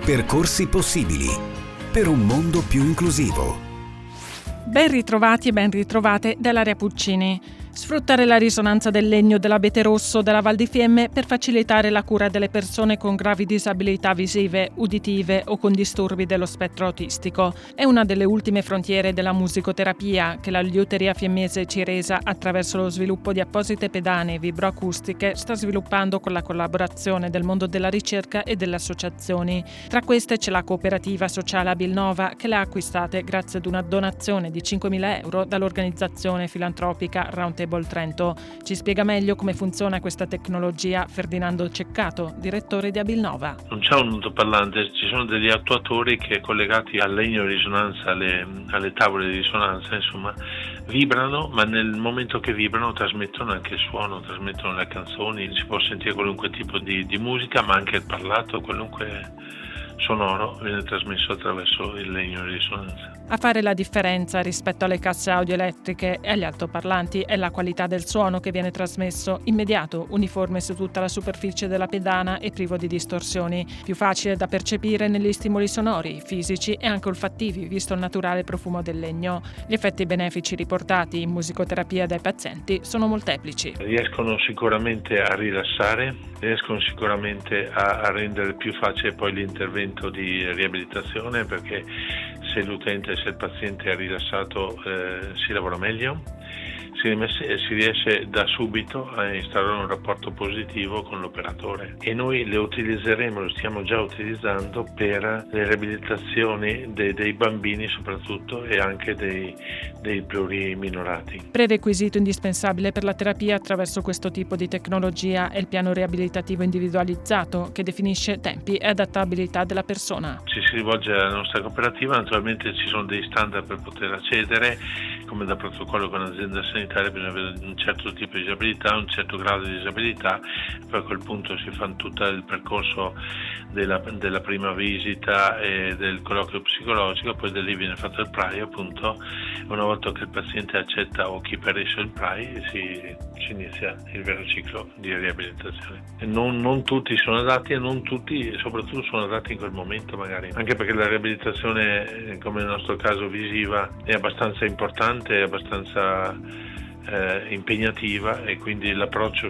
Percorsi possibili per un mondo più inclusivo. Ben ritrovati e ben ritrovate dall'Area Puccini. Sfruttare la risonanza del legno dell'abete rosso della Val di Fiemme per facilitare la cura delle persone con gravi disabilità visive, uditive o con disturbi dello spettro autistico è una delle ultime frontiere della musicoterapia che la liuteria fiemmese Ciresa, attraverso lo sviluppo di apposite pedane vibroacustiche, sta sviluppando con la collaborazione del mondo della ricerca e delle associazioni. Tra queste c'è la cooperativa sociale Abilnova, che le ha acquistate grazie ad una donazione di 5.000 euro dall'organizzazione filantropica Roundtable Trento. Ci spiega meglio come funziona questa tecnologia Ferdinando Ceccato, direttore di Abilnova. Non c'è un altoparlante, ci sono degli attuatori che collegati al legno di risonanza, alle tavole di risonanza, insomma, vibrano, ma nel momento che vibrano trasmettono anche il suono, trasmettono le canzoni, si può sentire qualunque tipo di musica, ma anche il parlato, qualunque sonoro viene trasmesso attraverso il legno di risonanza. A fare la differenza rispetto alle casse audio elettriche e agli altoparlanti è la qualità del suono che viene trasmesso, immediato, uniforme su tutta la superficie della pedana e privo di distorsioni, più facile da percepire negli stimoli sonori, fisici e anche olfattivi, visto il naturale profumo del legno. Gli effetti benefici riportati in musicoterapia dai pazienti sono molteplici. Riescono sicuramente a rilassare, riescono sicuramente a rendere più facile poi l'intervento di riabilitazione, perché se l'utente, se il paziente è rilassato, si lavora meglio, si riesce da subito a instaurare un rapporto positivo con l'operatore, e noi le utilizzeremo, lo stiamo già utilizzando per le riabilitazioni dei bambini soprattutto, e anche dei pluriminorati. Prerequisito indispensabile per la terapia attraverso questo tipo di tecnologia è il piano riabilitativo individualizzato, che definisce tempi e adattabilità della persona. Ci si rivolge alla nostra cooperativa, naturalmente ci sono dei standard per poter accedere, come da protocollo con l'azienda sanitaria bisogna avere un certo tipo di disabilità, un certo grado di disabilità, poi a quel punto si fa tutto il percorso della prima visita e del colloquio psicologico, poi da lì viene fatto il PRAI, appunto. Una volta che il paziente accetta o chi perisce il PRAI si inizia il vero ciclo di riabilitazione. E non tutti sono adatti, e non tutti soprattutto sono adatti in quel momento, magari, anche perché la riabilitazione, come nel nostro caso visiva, è abbastanza importante, è abbastanza impegnativa, e quindi l'approccio,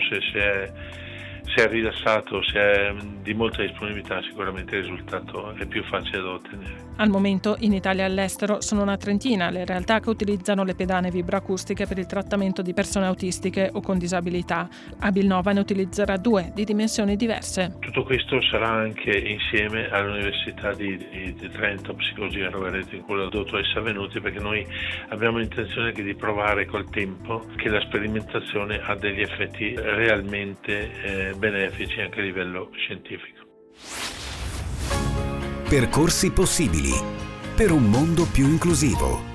se è rilassato, se è di molta disponibilità, sicuramente il risultato è più facile da ottenere. Al momento in Italia e all'estero sono una trentina le realtà che utilizzano le pedane vibroacustiche per il trattamento di persone autistiche o con disabilità. Abilnova ne utilizzerà 2 di dimensioni diverse. Tutto questo sarà anche insieme all'Università di Trento, Psicologia, troverete con la dottoressa Venuti, perché noi abbiamo l'intenzione di provare col tempo che la sperimentazione ha degli effetti realmente benefici anche a livello scientifico. Percorsi possibili per un mondo più inclusivo.